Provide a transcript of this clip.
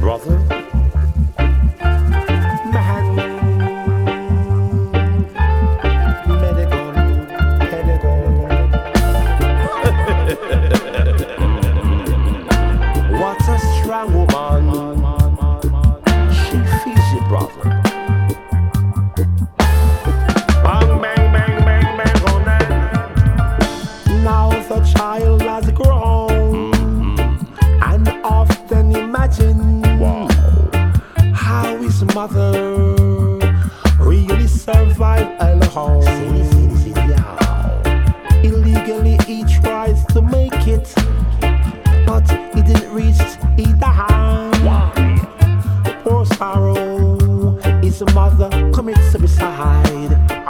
brother. Man, medical, medical. What a strong woman. She feeds you, brother. Bang, bang, bang, bang, bang on that. Now the child has grown, and often imagine how his mother really survived alone. Illegally he tries to make it, but he didn't reach either hand. Poor sorrow, his mother commits suicide.